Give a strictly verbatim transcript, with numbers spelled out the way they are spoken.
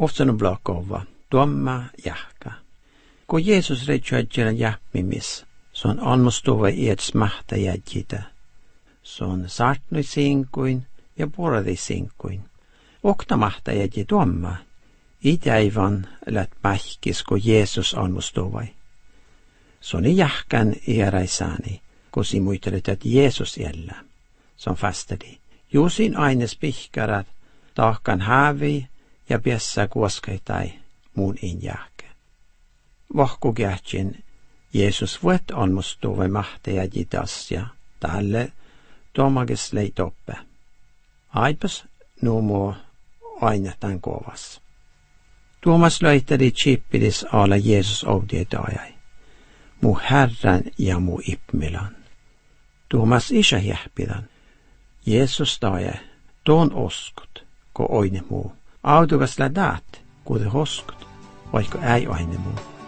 Oftsan blokova, tuomma jahka. Kun Jeesus reitsyäjälä jähmimis, se on almostuva iäts mahta jäjitä. Se on saartnui sinkuin ja puoladi sinkuin. Okta mahta jäji tuomma. Itäivän lät pähkis, kun Jeesus almostuvai. Se on jahkan iäräisäni, kun si muitelet, että Jeesus jällä. Se on fastedi. Juusin aines pihkarat, tahkan haavi ja piessä kuoskaitai muun injahke. Vahku kähtsin, Jeesus vuot almostuvai mahta jäji tasja, tälle tuomages lei toppe. Aipas nuumo aina tämän kovas. Tuomas löytädi chippidis alla Jeesus ovdiedajai. Mu Herran ja mu ipmilan. Tuomas isä jähpidan. Jeesus taja, tuon oskut, ko oine muu. Autukas lädaat, kuude hoskut, vaikka ei aine muu.